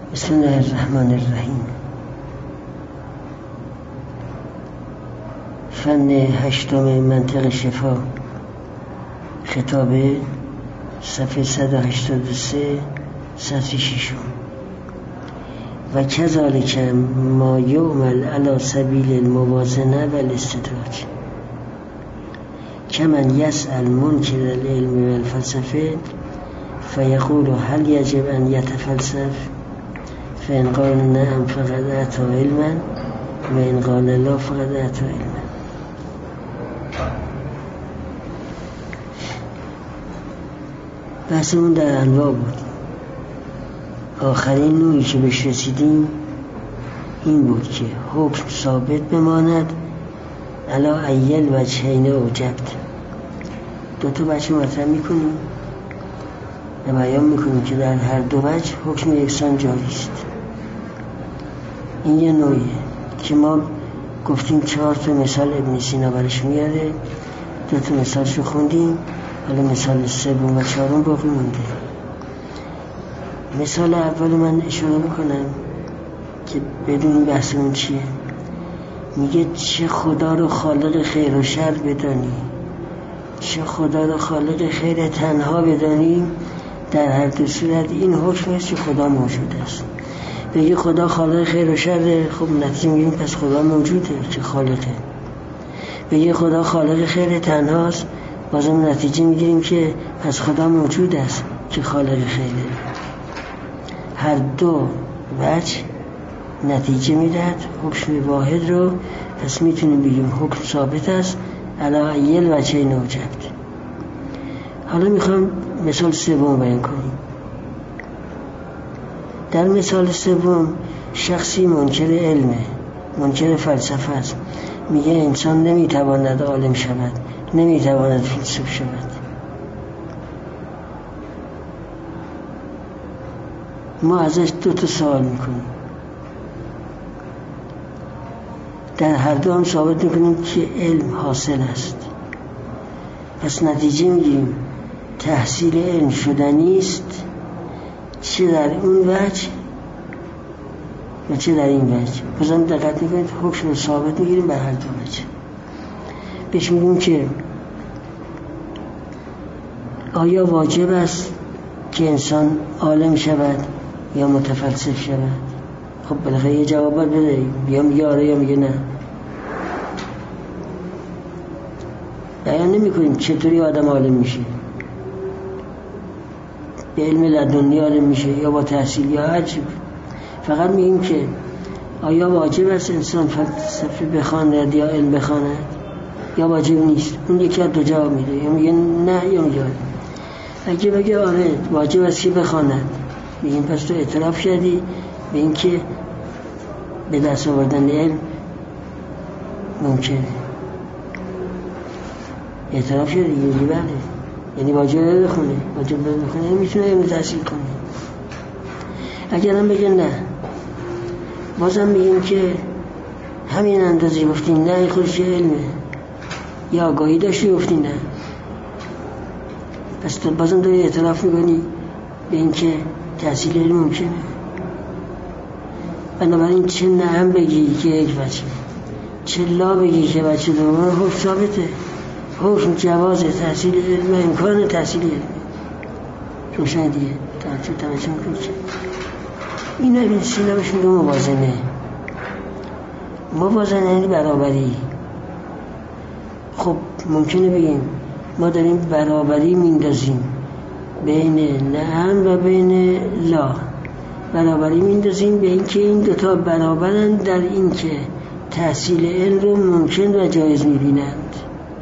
بسم الله الرحمن الرحیم. فن هشتم منطق شفا، خطابه، صفحه 183 سطر 6. و کذالک ما یعمل علی سبیل الموازنه و الاستدراج کمن یسأل منکر العلم و الفلسفه فیقول هل یجب ان یتفلسف فإن قال نعم فقد أتى علما وإن قال لا فقد أتى علما. بحثمون در انواع بود. آخرین نوعی که بهش رسیدیم این بود که حکم ثابت بماند علی ایل وجهین اوجبت. دو تا وجه مطرح میکنیم و بیان میکنیم که در هر دو وجه حکم یکسان جاری است. این یه نوعیه که ما گفتیم 4 تا مثال ابن سینا برش میاره، 2 تا مثالشو خوندیم، حالا مثال 3 و 4 باقی مونده. مثال اول من اشاره میکنم که بدون بحثمون چیه. میگه چه خدا رو خالق خیر و شر بدانی، چه خدا رو خالق خیر تنها بدانی، در هر دو صورت این حکم است که خدا موجود است. بگی خدا خالق خیر و شر، خب نتیجه میگیم پس خدا موجوده که خالقه. بگی خدا خالق خیر تنهاست، بازم نتیجه میگیریم که پس خدا موجود است که خالق خیره. هر دو وجه نتیجه میدهد حکم واحد رو، پس میتونیم بگیم حکم ثابت است علی ایل وجه نوجبت. حالا میخوام مثال 3 بیان کنیم. در مثال 3 شخصی منکر علمه، منکر فلسفه است، میگه انسان نمیتواند عالم شود، نمیتواند فیلسوف شود. ما ازش 2 تا سوال میکنیم، در هر دو هم ثابت میکنیم که علم حاصل است. پس نتیجه میگیم تحصیل علم شدنی است، چه در اون وجه و چه در این وجه. بازم دقت میکنید حکم رو ثابت میگیریم بر هر دو وجه. بهش میگیم که آیا واجب است که انسان عالم شود یا متفلسف شود؟ خب بالاخره یه جواب بده، یا میگه آره یا میگه نه. بیان نمی کنیم چطوری آدم عالم میشه، به علم لدنی عالم میشه یا با تحصیل یا عجب. فقط میگیم که آیا واجب است انسان فلسفه بخواند یا علم بخواند یا واجب نیست. اون یکی از 2 جواب میده، یا میگه نه یا میگه آره. اگه بگه آره واجب است که بخواند، میگیم پس تو اعتراف کردی به این که به دست آوردن علم ممکنه. اعتراف کردی یعنی بله، یعنی واجب بخونه، واجب بخونه میتونه علم تحصیل کنه. اگر هم بگه نه، بازم میگیم که همین اندازه گفتی نه این خودش علمه، یا آگاهی داشتی گفتی نه، پس تو بازم داری اعتراف میکنی به این که تحصیل علم ممکنه. بنابراین چه نعم بگی که یک وجه، چه لا بگی که وجه دوم، حکم ثابته. حکم جواز تحصیل علم، امکان تحصیل علم روشن دیگه. توجه میکنی که این ابن سینا بهشون 2 موازنه. موازنه یعنی برابری. خب ممکنه بگیم ما داریم برابری میندازیم بین نعم و بین لا. برابری میندازیم به این که این 2 تا برابرند در این که تحصیل علم رو ممکن و جایز میبینند.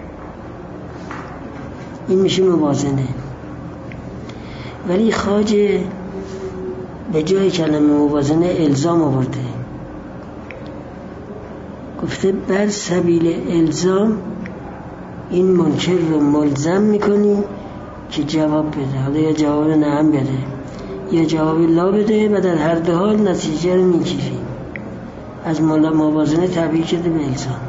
این میشه موازنه. ولی خواجه به جای کلمه موازنه الزام آورده، گفته بر سبیل الزام این منکر رو ملزم میکنی که جواب بده، حالا یا جواب نعم بده یا جواب لا بده، و در هر 2 حال نتیجه رو میگیری. از موازنه تعبیر کرده به الزام.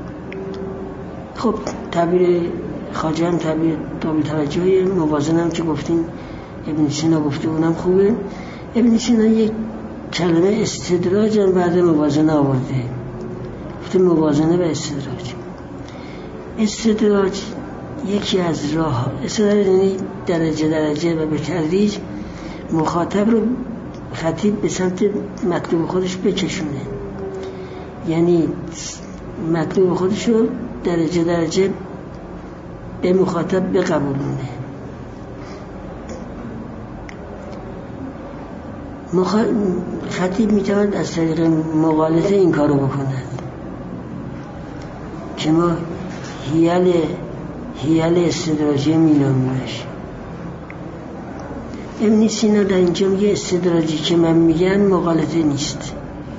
خب تعبیر خواجه هم تعبیر قابل توجهی. موازنه هم که گفتیم ابن سینا گفته اونم خوبه. ابن سینا یک کلمه استدراج هم بعد موازنه آورده، گفته موازنه و استدراج. استدراج یکی از راه استدراج یعنی درجه و به تدریج مخاطب رو خطیب به سمت مطلوب خودش بکشونه، یعنی مطلوب خودش رو درجه به مخاطب بقبولونه. خطیب میتواند از طریق مغالطه این کارو بکند که ما حیل استدراجی مینامیمش. ابن سینا در اینجا میگه استدراجی که من میگم مغالطه نیست.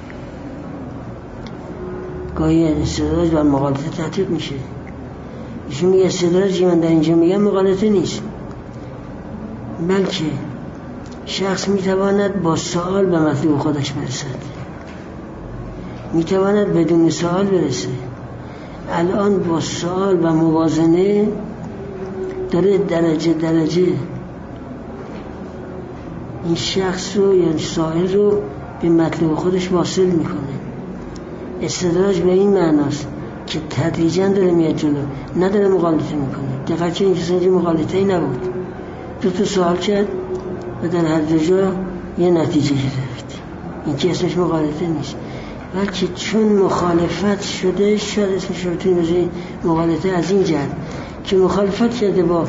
گاهی استدراج بر مغالطه تطبیق میشه. ایشون میگه استدراجی من در اینجا میگم مغالطه نیست، بلکه شخص میتواند با سوال به مطلوب خودش برسد، میتواند بدون سوال برسه. الان با سوال و موازنه داره درجه این شخص رو یا سائل رو به مطلوب خودش واصل میکنه. استدراج به این معناست که تدریجاً داره میاد جلو، نداره مغالطه میکنه. دقیقا چه این کسی اینجا مغالطه ای نبود، تو سوال کرد و در هر دو جا یه نتیجه گرفت. این که اسمش مغالطه نیست، بلکه چون مخالفت شده شاید اسمش رو بتونی بذاری مغالطه از این جهت که مخالفت کرده با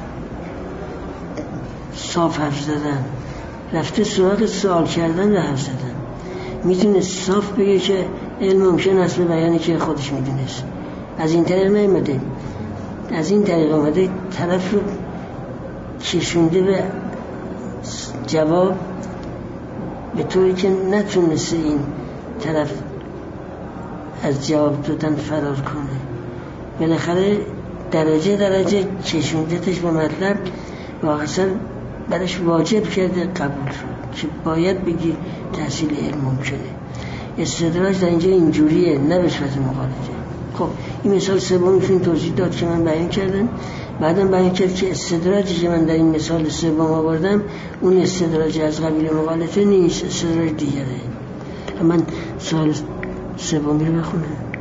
صاف حرف زدن، رفته سراغ سوال کردن و حرف زدن. میتونه صاف بگه که علم ممکن است به بیانی که خودش میدونست، از این طریق نیامده، از این طریق آمده طرف رو کشونده به جواب به طوری که نتونسته این طرف از جواب دادن فرار کنه. بالاخره درجه کشوندتش به مطلب و اصلا برش واجب کرده قبول شد که باید بگی تحصیل علم ممکنه. استدراج در اینجا اینجوریه، نه به صورت مغالطه. خب این مثال سوم میتونیم توضیح داد که من بیان کردم. بعدم بیان کرد که استدراجی که من در این مثال سوم آوردم اون استدراج از قبیل مغالطه نیست، استدراج دیگره. من سوال سومی رو بخونم.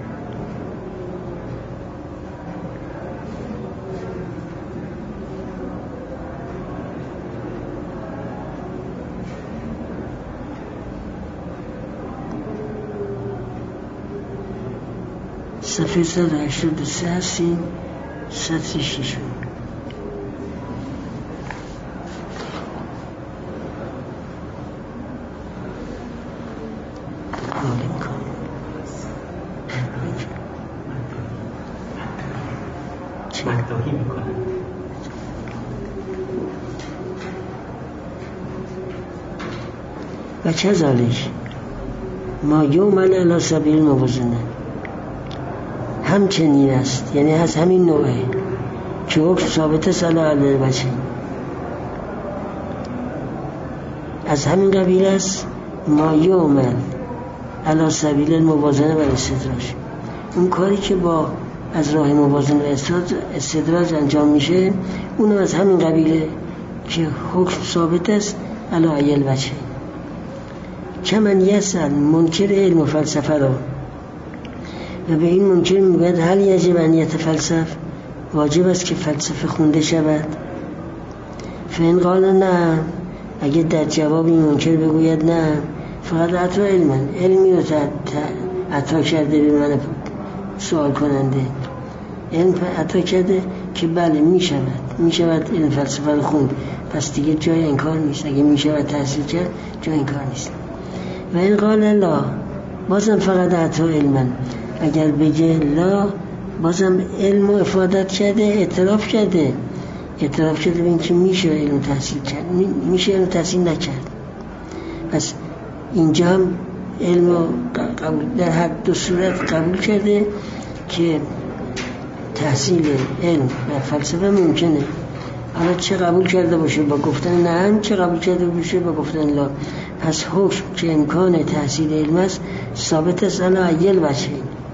صفحه 183 هستیم، سطر 6. و کذالک ما یعمل علی سبیل الموازنه، همچنین است، یعنی از همین نوعه که حکم ثابت صلاح علیه بچه، از همین قبیل است ما یعمل علی سبیل الموازنه و استدراج. اون کاری که با از راه موازنه و استدراج انجام میشه اونم از همین قبیله که حکم ثابت است علی عیل بچه. کمن یسأل منکر علم و فلسفه را و به این منکر میگوید هل یجب ان یتفلسف، واجب است که فلسفه خونده شود؟ فإن قال نه، اگه در جواب این منکر بگوید نه، فقط عطا علمی رو عطا کرده به من سوال کننده، علم عطا کرده که بله میشود علم فلسفه رو خوند، پس دیگه جای انکار نیست. اگه میشود تحصیل کرد جای انکار نیست. و این قال لا، بازم فقط عطا علم. اگر بگه لا، بازم علم رو افادت کرده، اعتراف کرده به این که میشه علم تحصیل کرد، میشه علم تحصیل نکرد. پس اینجا هم علم رو قبول، در هر دو صورت قبول کرده که تحصیل علم و فلسفه ممکنه. حالا چه قبول کرده باشه با گفتن نعم، چه قبول کرده باشه با گفتن لا. پس حکم که امکان تحصیل علم است ثابت است علی عیل بچه.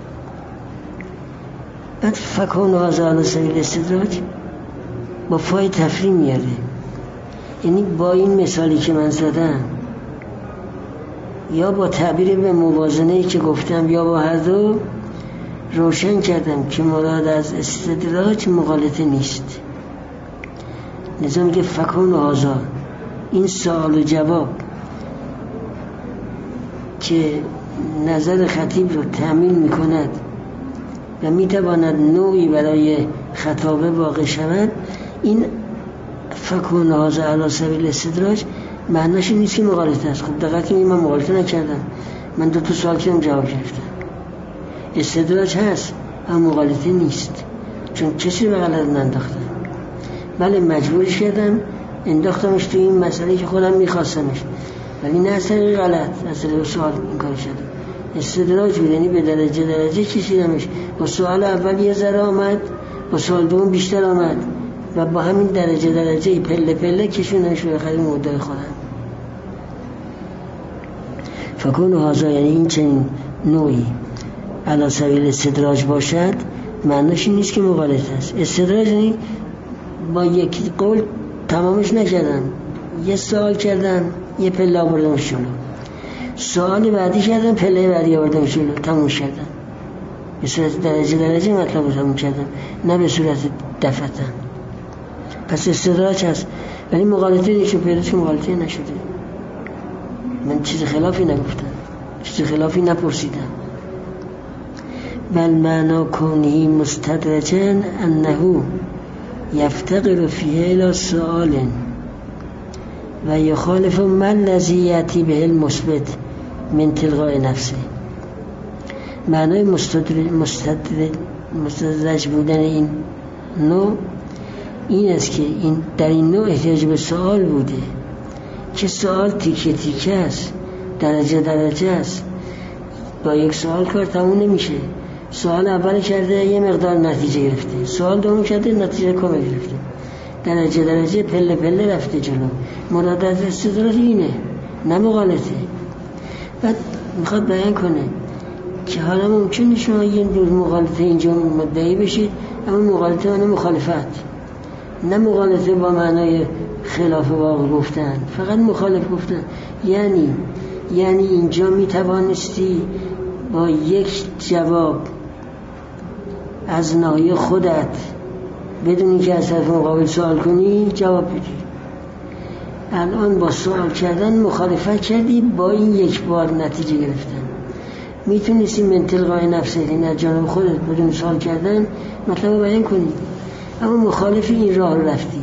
بعد فکان هذا علی سبیل استدراج با فای تفریم میاره، یعنی با این مثالی که من زدم یا با تعبیر به موازنه‌ای که گفتم یا با هر دو روشن کردم که مراد از استدراج مغالطه نیست. لذا میگه فکون هذا، این سوال و جواب که نظر خطیب رو تأمین میکند و میتواند نوعی برای خطابه واقع شود، این فکون هذا علی سبیل استدراج معناش نیست که مغالطه است. خب دقت کنید، من مغالطه نکردم، من 2 سوال کردم جواب گرفتم. استدراج هست اما مغالطه نیست، چون کسی به غلط ننداختم. بله مجبورش کردم انداختمش تو این مسئله که خودم میخواستمش، ولی نه از طریق غلط، از طریق سوال این کار شدم. استدراج بود، یعنی به درجه کشیدمش. با سوال اول یه ذره آمد، با سوال دوم بیشتر آمد و با همین درجه پله پله کشوندمش به آخرین مدعای خودم. فکون هذا یعنی این چنین نوعی علی سبیل استدراج باشد، معناش این نیست که مغالطه است. استدراج یعنی با یک قول تمامش نکردم، یه سوال کردم یه پله آوردم جلو، سوال بعدی کردم پله بعدی آوردم جلو، تموم کردم. به صورت درجه مطلب رو تموم کردم، نه به صورت دفعه. پس استدراج هست ولی مغالطه نیست، پیدا که مغالطه نشده. من چیز خلافی نگفتم، چیز خلافی نپرسیدم. بل معنا کونه مستدرجا انه یفتقر فیه الى سؤال و یخالف ما الذی یأتی به المثبت من تلقاء نفسه. معنای مستدرج بودن این نوع این است که این در این نوع احتیاج به سؤال بوده که سؤال تیکه تیکه است، درجه است. با یک سوال کار تموم نمیشه. سوال اول کرده یه مقدار نتیجه گرفته، سوال دوم کرده نتیجه کم گرفته، درجه پله پله رفته جلو. مراد از استدراج اینه، نه مغالطه. بعد میخواد بیان کنه که حالا ممکنه شما یه دور مغالطه اینجا مدعی بشید، اما مغالطه معنی مخالفت، نه مغالطه با معنای خلاف واقع گفتن، فقط مخالف گفتن. یعنی اینجا میتوانستی با یک جواب از ناحیه خودت بدونی که از طرف مقابل سوال کنی جواب بدی. الان با سوال کردن مخالفت کردی با این یک بار نتیجه گرفتن. میتونستی من تلقای نفسه، این از جانب خودت بدون سوال کردن مطلب رو بیان کنی، اما مخالف این راه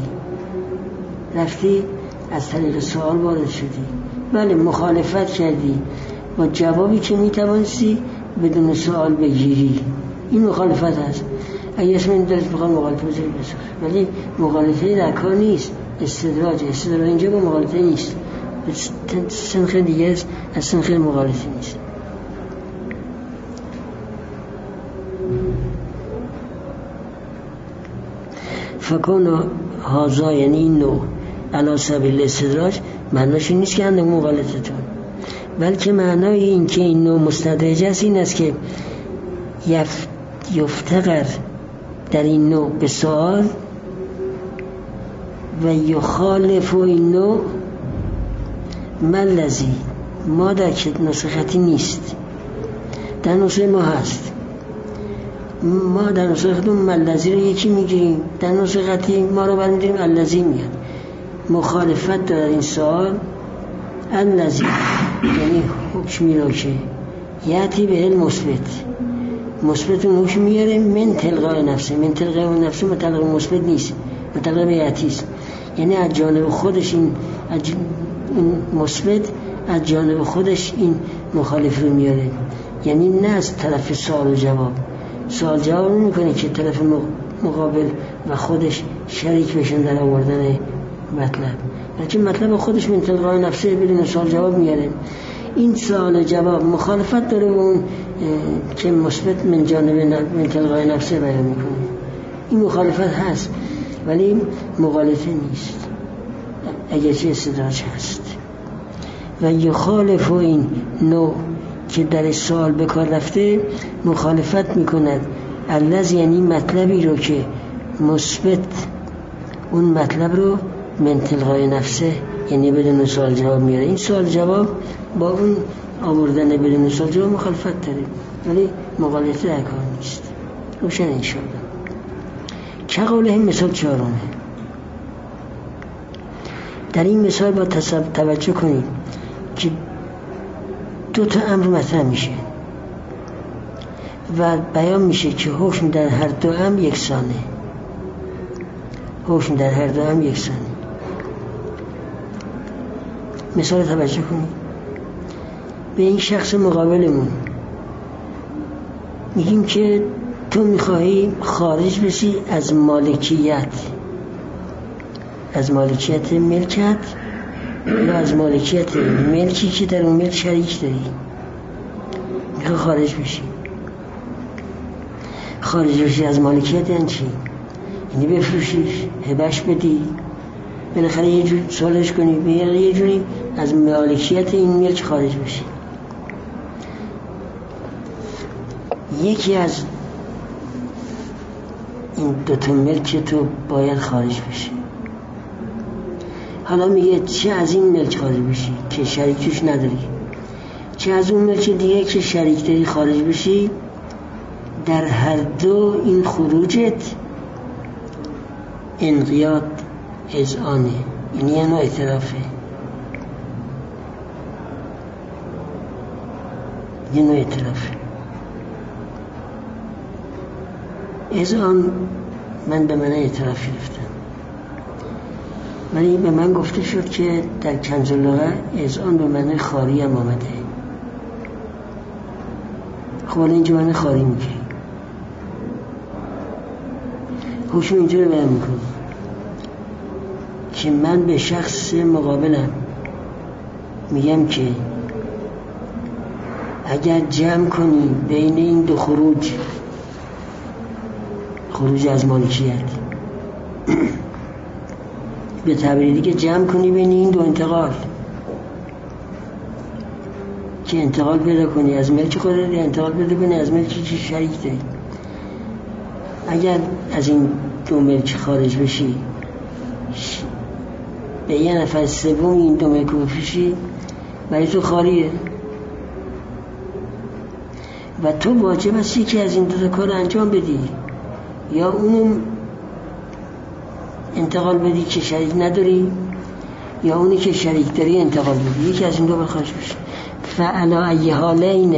رفتی از طریق سوال وارد شدی. بله مخالفت کردی با جوابی که میتوانستی بدون سوال بگیری، این مخالفت هست. اگه اسم این درست بخواد مغالطه بذاری بسار، ولی مغالطه در کار نیست، استدراج اینجا با مغالطه نیست، سنخ دیگه است، از سنخ مغالطه نیست. فکون هذا یعنی این نوع علی سبیل استدراج معناش نیست که اندک مغالطه تون، بلکه معنای این که این نوع مستدرج است این است که یفتقر در این نوع به سؤال و یخالف این نوع ملذی ما در نسخه خطی نیست، در نسخه ما هست. ما در نسخه خطی ملذی رو یکی میگیریم، در نسخه خطی ما رو برمیداریم الذی میاد. مخالفت در این سؤال الذی یعنی حکمی رو که یأتی به مثبت اون حکم میاره من تلقاء نفسه. من تلقاء نفسه متعلق مثبت نیست، متعلق به یأتی است. یعنی از جانب خودش این مثبت از جانب خودش این مخالف رو میاره، یعنی نه از طرف سوال جواب نمیکنه که طرف مقابل و خودش شریک بشن در آوردن مطلب، بلکه مطلب خودش من تلقاء نفسه بدون سوال جواب میاره. این سوال جواب مخالفت داره با اون که مثبت من جانب من تلقاء نفسه بیان میکنه. این مخالفت هست ولی مغالطه نیست، اگرچه استدراج هست. و یخالف این نوع که در سوال به کار رفته مخالفت میکند الذی یعنی مطلبی رو که مثبت اون مطلب رو من تلقاء نفسه یعنی بدون سوال جواب میاره. این سوال جواب با اون آوردن بدون مثال جا مخالفت داره، ولی مقالطه در کار نیست. روشن انشاءالله. که قوله مثال چهارمه. در این مثال با توجه کنید که دو تا امر مطرح میشه و بیان میشه که حکم در هر دو امر یکسانه. حکم در هر دو امر یکسانه. مثال توجه کنید. به این شخص مقابلمون میگیم که تو میخواهی خارج بشی از مالکیت ملکت یا از مالکیت ملکی که در اون ملک شریک داری، میخوای خارج بشی. خارج بشی از مالکیت یعنی چی؟ یعنی بفروشیش، هبش بدی، بالاخره یه جور سالش کنی، یه جوری از مالکیت این ملک خارج بشی. یکی از این دوتا ملک تو باید خارج بشی. حالا میگه چه از این ملک خارج بشی که شریک توش نداری، چه از اون ملک دیگه که شریک داری خارج بشی. در هر دو این خروجت انقیاد اذعانه، یعنی یه نوع اعترافه. اذعان من به معنی اعتراف گرفتم، ولی به من گفته شد که در کنز اللغه اذعان به معنی خاری هم آمده. خب حالا اینجا معنی خاری میگه، حکم اینجا رو بیان میکنه که من به شخص مقابلم میگم که اگر جمع کنی بین این دو خروج از مالکیت، به تعبیر دیگه جمع کنی بین این دو انتقال، که انتقال پیدا کنی از ملک خودت یا انتقال پیدا کنی از ملکی که شریک داری. اگر از این دو ملک خارج بشی، به یه نفر سوم این دو ملک بفروشی، برای تو خاریه و تو واجب هستی که از این دو کار انجام بدی، یا اونو انتقال بدی که شریک نداری، یا اونی که شریک داری انتقال بدی. یکی از این دو خارج بشه. فعلا ای حالین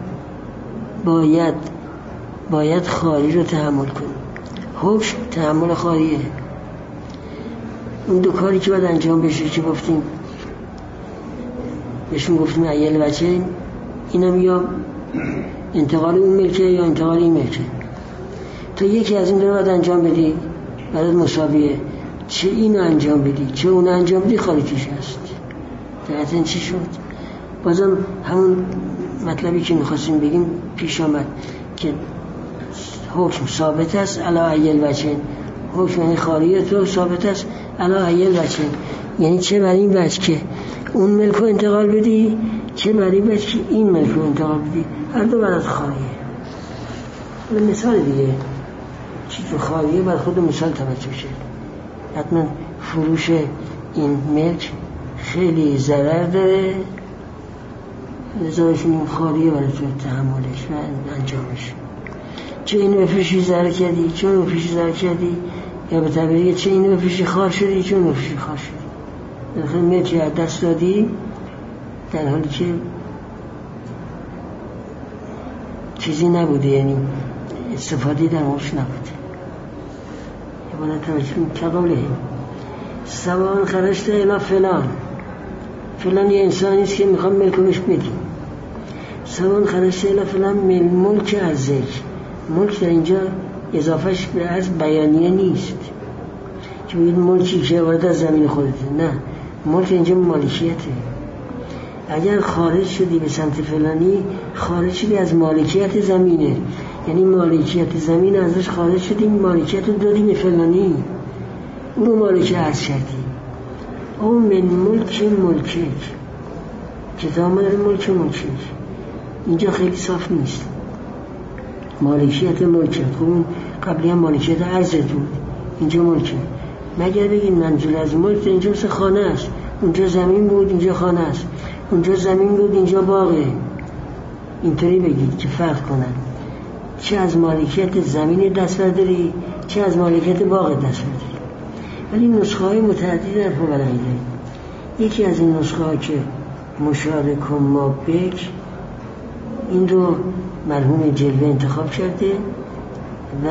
باید خاری رو تحمل کنی. حکم تحمل خاریه. اون دو کاری که باید انجام بشه که گفتیم بهشون گفتیم عیل بچه، اینم یا انتقال اون ملکه یا انتقال این ملکه. تو یکی از این دو رو باید انجام بدی، بعد مساویه. چه اینو انجام بدی چه اونو انجام بدی خارجیش هست. دقیقاً چی شد؟ بازم همون مطلبی که میخواستیم بگیم پیش آمد که حکم ثابت است علی عیل بچه. حکم یعنی خاریه تو ثابت است علی عیل بچه، یعنی چه بر این وجه که اون ملک رو انتقال بدی، چه بر این وجه که این ملک رو انتقال بدی، هر دو برات خاریه. مثال دیگه چی تو خاریه بر خود مثال توجه شد. حتما فروش این ملک خیلی ضرر داره، لذاش این خاریه برای تو تحملش و انجامش. چه اینو بفروشی ضرر کردی، چه اونو بفروشی ضرر کردی، یا به طبیعه چه اینو بفروشی خار شدی، چه اونو بفروشی خار شدی. داخل ملکی از دست دادی در حالی که چیزی نبوده، یعنی استفاده در موش نبوده. یه باید توجه کنیم که قوله سوان خرشت الا فلان یه انسانیست که میخوام ملکش بدیم. سوان خرشت الا فلان ملک از ذکر. ملک در اینجا اضافهش به از بیانیه نیست که بگید ملکی که وارد از زمین خودته، نه، ملک اینجا مالکیته. اگر خارج شدی به سمت فلانی، خارج شدی از مالکیت زمینه، یعنی مالکیت زمین ازش خارج شدی، مالکیت رو دادی به فلانی، اونو مالکیت از شدی. او من ملکک کتاب ملک اینجا خیلی صاف نیست. مالکیت ملکت، خب قبلی هم مالکیت عرض بود، اینجا ملکه. مگر بگیم منظور از ملک اینجا مثل خانه است، اونجا زمین بود اینجا خانه است. اونجا زمین بود اینجا باغه، اینطوری بگید که فرق کنن. چه از مالکیت زمین دست برداری، چه از مالکیت باغ دست برداری. ولی نسخه های متعددی در فقرا داریم. یکی از این نسخه ها که مشارکم ما بک، این رو مرحوم جلوه انتخاب کرده و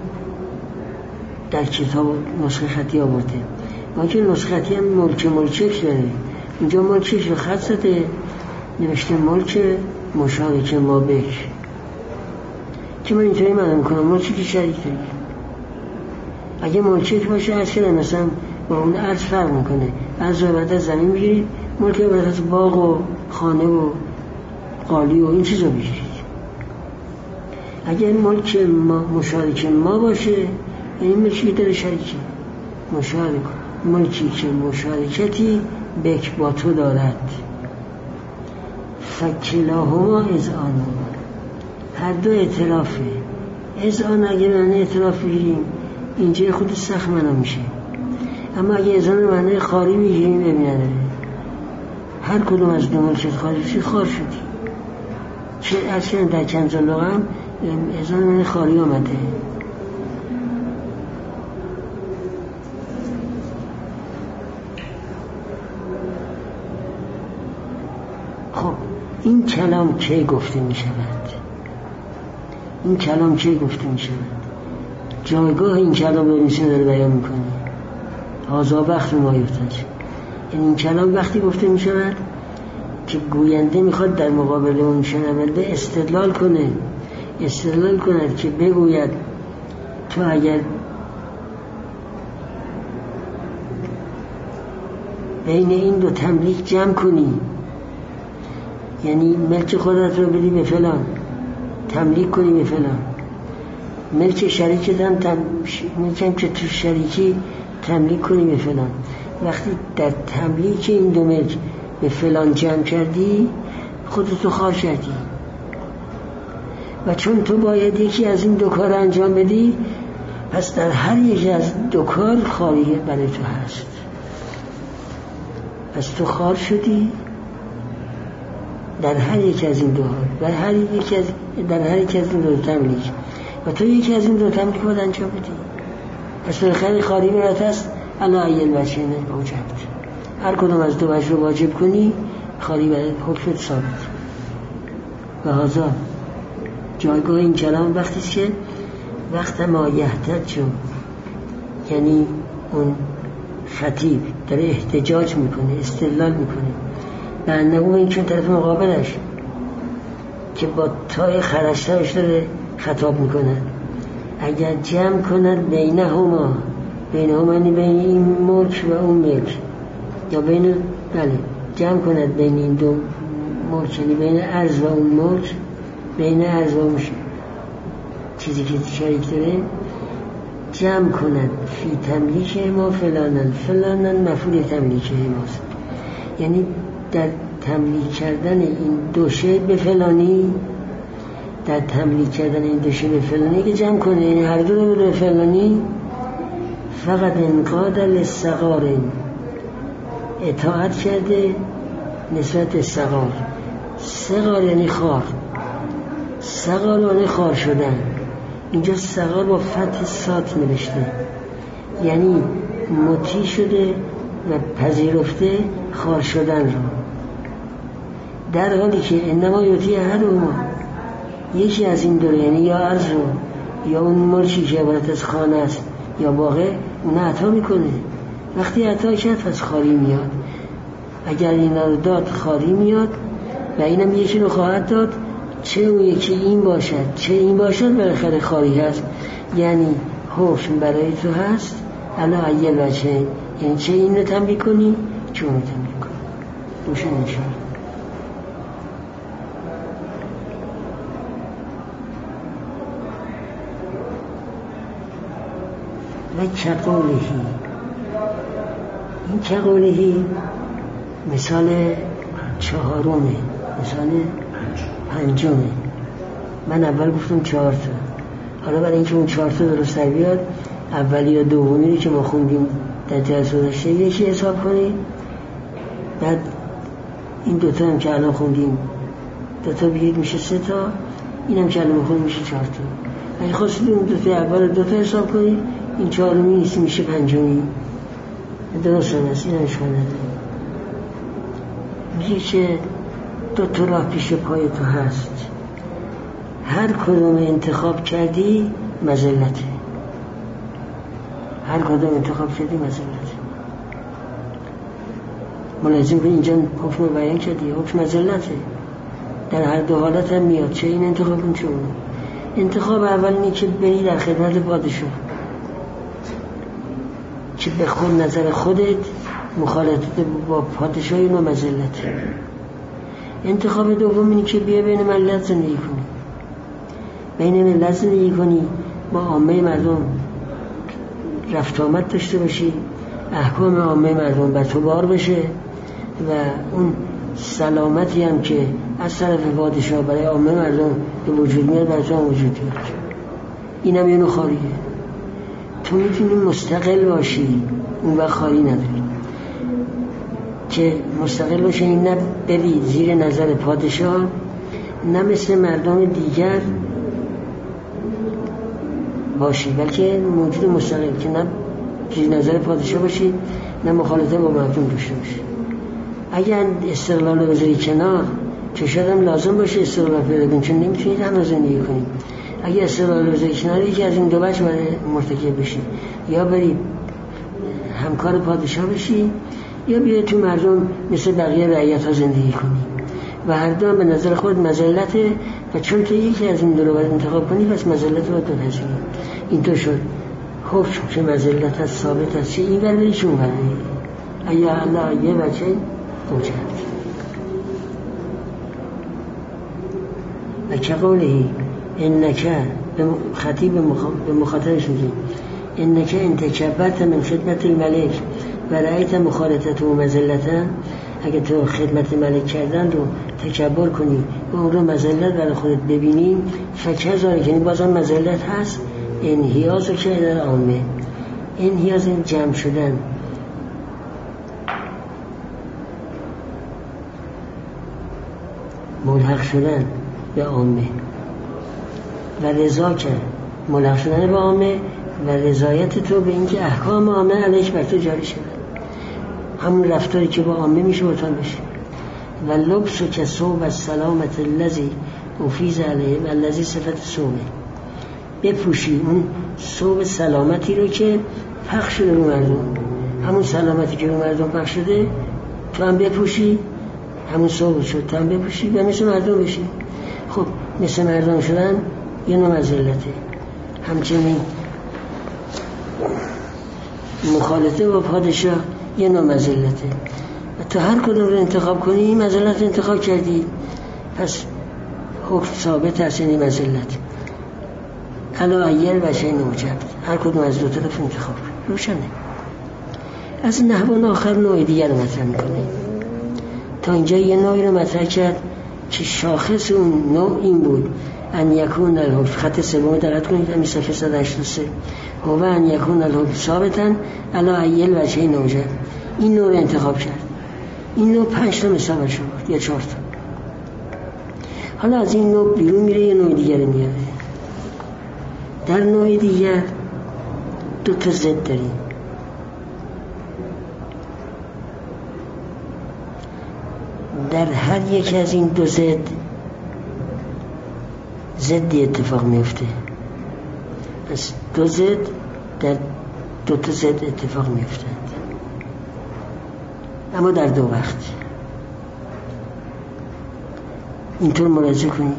در کتاب نسخه خطی آورده. ما که نسخه خطی هم ملچک داره، اینجا ملچک رو خط زده نوشته ملک مشارک ما بک، که من اینطوری معلوم کنم ملچک شریک داری. اگه ملچک باشه از که مثلا با اون عرض فرق میکنه، عرض رو بعد از زمین بگیرید، ملک رو بعد از باغ و خانه و قالی و این چیز رو بگیرید. اگه ملک مشارک ما باشه این ملکی داره شریکی مشارک، ملکی که مشارکتی بک با تو دارد. فکلاهما اذعان، هر دو اعترافه. اذعان اگه معنی اعتراف بگیریم اینجا خود سخت معنا میشه، اما اگه اذعان معنی خاری بگیریم ابی نداره. هر کدوم از دو ملکت خاری بشی خار شدی. چه اصلا در چند لغه هم اذعان معنی خاری آمده. خب این کلام کی گفته می شود؟ این کلام کی گفته می شود؟ جایگاه این کلام رو میشه داره بیان میکنه. هازا وقت ما یفتش، یعنی این کلام وقتی گفته می شود که گوینده میخواد در مقابل اون شنونده استدلال کند که بگوید تو اگر بین این دو تملیک جمع کنی، یعنی ملک خودت رو بدی به فلان، تملیک کنی به فلان، ملک شریکت هم ملکم که تو شریکی تملیک کنی به فلان. وقتی در تملیک این دو ملک به فلان جمع کردی خودتو خار کردی، و چون تو باید یکی از این دو کار انجام بدی، پس در هر یکی از دو کار خاریه برای تو هست. پس تو خار شدی در هر یک از این دو حال، در هر یک از این دو تملیک، و تو یکی از این دو تملیک باید انجام بدی. پس تو خیلی خاری برات هست علا ایل وجهین واجب. هر کدوم از دو وجه رو واجب کنی خاری برات حکمت ثابت. و هذا جایگاه این کلام وقتی که وقت ما یحتج، یعنی اون خطیب داره احتجاج میکنه، استدلال میکنه به انه این چون طرف مقابلش که با تای خرشترش داره خطاب میکنه، اگر جمع کند بینهما یعنی بین این ملک و اون ملک، یا بین جمع کند بین این دو ملک، یعنی بین ارض و اون ملک، بین ارض و اون چیزی که شریک داره، جمع کند فی تملیک ما فلانن مفعول تملیک ماست، یعنی در تملیک کردن این دو شی به فلانی، در تملیک کردن این دو شی به فلانی که جمع کنه، یعنی هر دو رو به فلانی. فقط انقاد للصغار، اطاعت کرده نسبت صغار. صغار یعنی خار، صغار یعنی خار شدن. اینجا صغار با فتح صاد نوشته، یعنی مطیع شده و پذیرفته خار شدن رو، در حالی که انما یطیع احدهما، یکی از این دو، یعنی یا ارض رو یا اون ملکی که عبارت از خانه است یا باغه، اون عطا میکنه. وقتی عطا کرد پس خاری میاد. اگر اینا رو داد خاری میاد، و اینم یکی رو خواهد داد، چه اون یکی این باشد چه این باشد بالاخره خاری هست، یعنی حکم برای تو هست علا ایل وجه، یعنی چه این رو تنبیه کنی چه اون رو تنبیه کنی. روشن انشاءالله. و کقولهی، این کقولهی مثال چهارمه، مثال پنجمه. من اول گفتم 4 تا، حالا برای اینکه اون 4 تا درست بیاد، اولی یا دومی رو که ما خوندیم در جلسه گذشته یکی حساب کنید، بعد این دوتا هم که الان خوندیم دوتا بگید میشه 3 تا، این هم که الان بخونیم میشه 4 تا. اگه خواستید اون دوتا اول دوتا حساب کنید، این 4می نیست میشه 5می. درست هست، این هم اشکال نداره. میگه که 2 تا راه پیش پای تو هست، هر کدوم انتخاب کردی مذلته. هر کدوم انتخاب کردی مذلته. ملازم که اینجا حکم بیان کردی، حکم مذلته در هر دو حالت هم میاد، چه این انتخاب کن چه اون. انتخاب اول اینه که بری در خدمت پادشاه، که به خود نظر خودت مخالفت با پادشاه اینو مذلته. انتخاب دوم اینه که بیا بین ملت زندگی کنی، بین ملت زندگی کنی، با عامه مردم رفت آمد داشته باشی، احکام عامه مردم بر تو بار بشه و اون سلامتی هم که از طرف پادشاه برای عامه مردم به وجود میاد برای تو هم وجود بیاد. این هم یه نوع خواریه. تو میتونی مستقل باشی، اون وقت خواهی نداری. که مستقل باشی این نه بری زیر نظر پادشاه، نه مثل مردم دیگر باشی، بلکه موجود مستقل که نه زیر نظر پادشاه باشی، نه مخالفت با مردم داشته باشی. اگر استقلال رو بذاری کنار، که شاید هم لازم باشه استقلال پیدا کنی، چون نمیتونید هم زندگی کنید. اگر استقلال رو بذاری کنار، یکی از این دو وجه برای مرتکب بشی، یا بری همکار پادشاه بشی، یا بیا تو مردم مثل بقیه رعیت ها زندگی کنی و هر دو هم به نظر خود مذلته. و چون تو یکی از این دو رو باید انتخاب کنی، پس مذلت رو بپذیری. این تو شد حکم که مذلت هست، ثابت هست، چه این ور بری چه اون ور بری. ایا الله یه بچه اوجد و که قوله انکه خطیب به مخاطبش میگه انکه انتکبت من خدمت الملک و رأیت مخالطت و مذلتن، اگه تو خدمت ملک کردن رو تکبر کنی و اون رو مذلت برای خودت ببینی، فکر زاره کنی بازم مذلت هست. انحیاز رو که در عامه، انحیاز جمع شدن، ملحق شدن به عامه و رضا کرد، ملحق شدن به عامه و رضایت تو به اینکه احکام عامه علیک بر تو جاری شد، همون رفتاری که با عامه میشه با تو بشه. و لبس و که صوب از سلامت اللذی افیز علیه و اللذی صفت صوبه، بپوشی اون صوب سلامتی رو که پخش شده رو مردم، همون سلامتی که رو مردم پخش شده تو هم بپوشی، همون صوب شد تو هم بپوشی و مثل مردم بشی. خب مثل مردم شدن یه نوع مذلته، همچنین مخالطه با پادشاه یه نوع مذلته. و تو هر کدوم رو انتخاب کنی این مذلت انتخاب کردی، پس حکم ثابت هست این مذلت. علا ایر و شین اوجب، هر کدوم از دو طرف انتخاب کنی. روشنه. از نحوان آخر نوع دیگر رو مطرح میکنه. تا اینجا یه نوعی رو مطرح کرد که شاخص اون نوع این بود ان یکون الحکم، خط سوم دقت کنید همین صفحه 183، هو ان یکون الحکم ثابتا علا ایل و شین اوجب. این نوع انتخاب کرد. این نوع 5 تا مثال شد یا 4 تا. حالا از این نوع بیرون میره یه نوع دیگر میاره. در نوع دیگر 2 تا ضد داریم. در هر یک از این 2 ضدی اتفاق میفته. پس 2 ضد در 2 تا ضد اتفاق میفتند، اما در 2 وقت. اینطور ملاحظه کنید.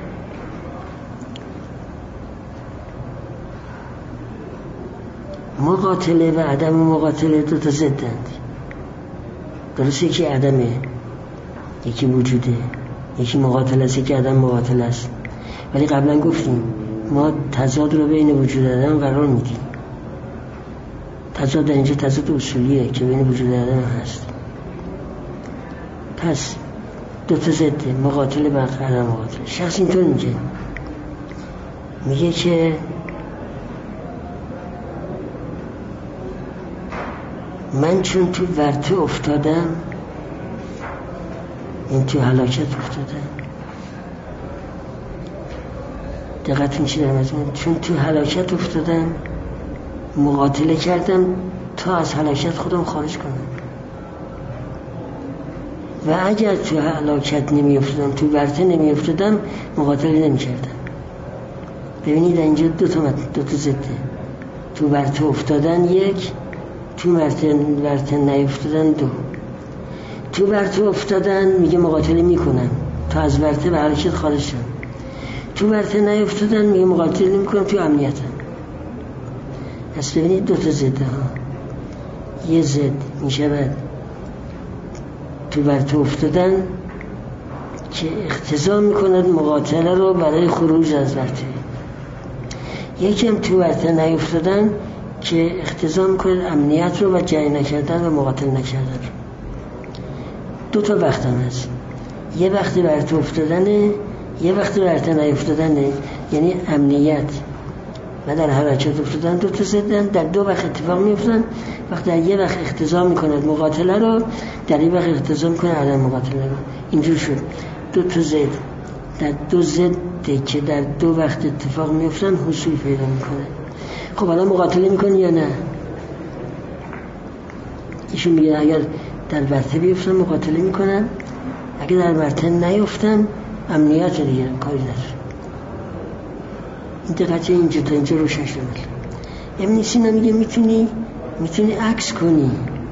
مقاتله و عدم مقاتله 2 تا ضدند. درسته که عدمه، یکی وجوده، یکی مقاتله است، یکی عدم مقاتله است. ولی قبلا گفتیم ما تضاد رو بین وجود عدم قرار میدیم. تضاد در اینجا تضاد اصولیه که بین وجود عدم هست. پس 2 تا ضد، مقاتله و عدم مقاتله. شخص اینطور میگه که من چون تو ورطه افتادم این تو هلاکت افتادن. دقت میشه در مضمون، چون تو هلاکت افتادن مقاتله کردن تا از هلاکت خودم خارج کنم. و اگر تو هلاکت نمی افتادم، تو ورطه نمی افتادم، مقاتله نمی کردم. ببینید اینجا دو تا ضده. تو ورطه افتادن یک، تو ورطه نیفتادن دو. تو ورطه افتادن میگه مقاتله میکنم تا از ورطه به حرکت خارج شم. تو ورطه نیفتادن میگه مقاتله نمیکنم، تو امنیتم. پس ببینید دو تا ضده ها. یه ضد میشود تو ورطه افتادن که اقتضا میکند مقاتله رو برای خروج از ورطه. یکی هم تو ورطه نیفتادن که اقتضا میکند امنیت رو و جنگ نکردن و مقاتله نکردن رو. دو تا وقت هم هست، یه وقتی ورطه افتادنه، یه وقتی ورطه نیفتادنه. یعنی امنیت و در حرکت افتادن دو تا ضدن، در دو وقت اتفاق میفتن. وقتی در یه وقت اقتضا میکند مقاتله رو، در یه وقت اقتضا میکنه عدم مقاتله رو. اینجور شد دو تا ضد در دو ضده که در دو وقت اتفاق میفتن حصول پیدا میکنه. خب الان مقاتله میکنی یا نه؟ ایشون میگه اگر در ورطه بیفتن مقاتله میکنن، اگر در ورطه نیفتن امنیت دیگه کاری نداره. این دقیقه اینجا تا اینجا روشن شد. ابن سینا میگه میتونی عکس کنی.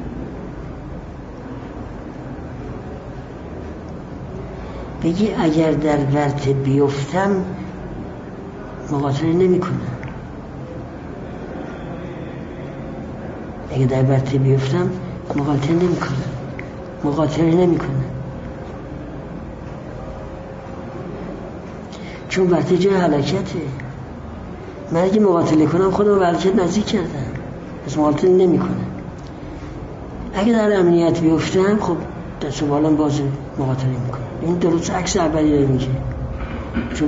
بگی اگر در ورطه بیفتم مقاتله نمی کنم. اگر در ورطه بیفتم مقاتله نمی کنم. چون ورطه جای هلاکته. من اگه مقاتله کنم خودم به هلاکت نزدیک کردم، پس مقاتله نمی کنم. اگه در امنیت بیفتم خب دست و بالم باز مقاتله می کنم. این درست عکس اولی رو میگه. چون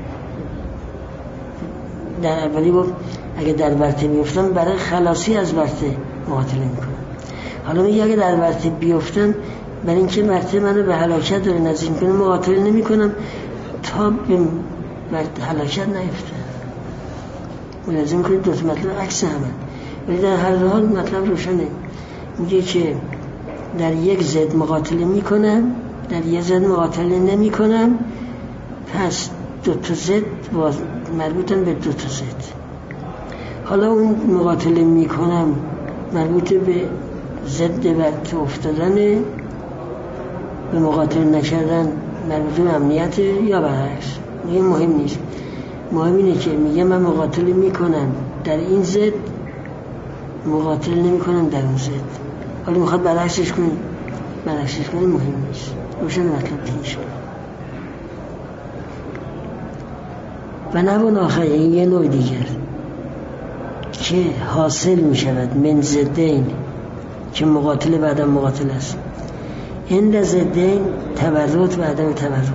در اولی گفت اگه در ورطه بیفتم برای خلاصی از ورطه مقاتله می کنم. حالا میگه اگه در ورطه بیفتم برای اینکه ورطه منو به هلاکت داره نزدیک میکنه مقاتله نمی کنم تا به هلاکت نیفتم. لازم کنید دو تا مطلب عکس همه، ولی در هر حال مطلب روشنه. میگه که در یک ضد مقاتله میکنم، در یک ضد مقاتله نمی کنم، پس دو تا ضد مربوطن به دو تا ضد. حالا اون مقاتله میکنم مربوط به ضد ورطه افتادنه، به مقاتله نکردن مربوط به امنیت یا برعکس. میگه مهم نیست، مهم اینه که میگه من مقاتله میکنم در این ضد، مقاتله نمی کنم در اون ضد. حالا میخواد برعکسش کنی مهم نیست. روشن مطلب پیش و نوع آخر این یه نوع دیگر که حاصل میشود من ضدین که مقاتله و عدم مقاتله است. این ضدین تورط و عدم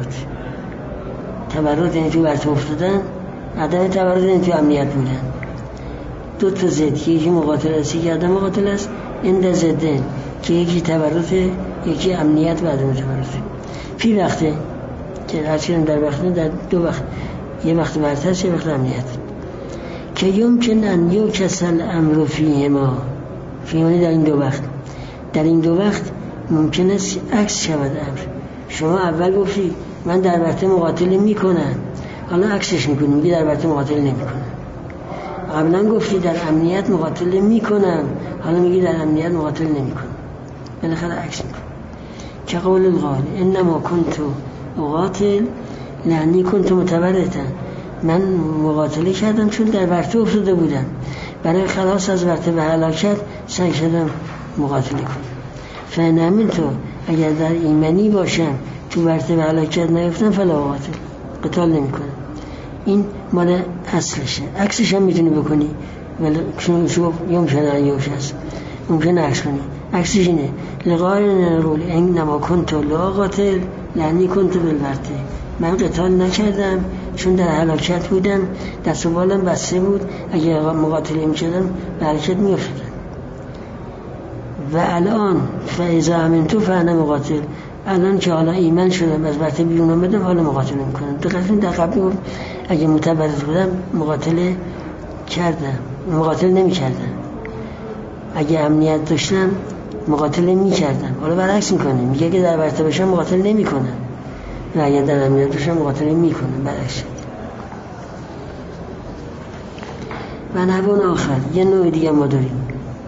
تورط یعنی تو ورطه افتادن، عدم تورط یعنی تو امنیت بودن. دو تا ضد که یکی مقاتله است یکی عدم مقاتله است. این ضدین که یکی تورطه یکی امنیت و عدم تورطه. فی وقته که هر چیزی در وقت در دو وقت، یه وقت ورطه است یه وقت امنیت، که یمکن ان یکسل امر فیهما، فیهما در این دو وقت، در این دو وقت ممکن است عکس شود امر. شما اول گفتی من در ورطه مقاتله میکنم، حالا عکسش میکنی میگی در ورطه مقاتله نمیکنم. قبلا گفتی در امنیت مقاتله میکنم، حالا میگی در امنیت مقاتله نمیکنم. بالاخره عکس میکنم. که قول القائل انما کنت اقاتل لعنی کنت متورطا، من مقاتله کردم چون در ورطه افتاده بودم، برای خلاص از ورطه و هلاکت سعی کردم مقاتله کنم. فنامین تو اگر در ایمنی باشم تو ورطه و هلاکت نیفتم فلا قاتل، قتال نمی کنم. این مال اصلشه. عکسش هم میتونی بکنی، ولی شما یمکنه یوش هست ممکنه عکس کنی. عکسش اینه لقای نرول انما کنت لا قاتل لعنی کنت بالورطه، من قتال نکردم چون در هلاکت بودم، دست و بالم بسته بود، اگه مقاتله میکردم به حرکت میافتادم. و الان فاذا امنتو فانا مقاتل، الان که حالا ایمن شدم از وقت بیرون آمدم حالا مقاتله میکنم. دقیقاً در قبل اگه متبرز بودم مقاتله نمی‌کردم. اگه امنیت داشتم مقاتله می‌کردم. حالا برعکس میکنه، میگه که در برتر باشم مقاتله نمی‌کنم و اگه در امنیت داشتم مقاتله می‌کنم. برعکس. و نوع آخر یه نوع دیگه ما داریم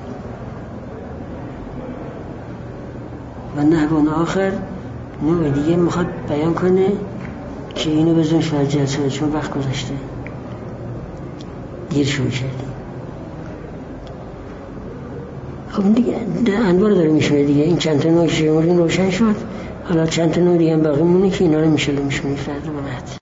و نوع آخر نوع دیگه میخواد بیان کنه که اینو بزنش بر جلسه چون وقت گذاشته دیر شروع کردیم. خب دیگه انواع داره میشونه دیگه. این چند تا نوع که روشن شد، حالا چند تا نوع دیگه هم باقی مونه که اینا رو میشه فردا به بعد.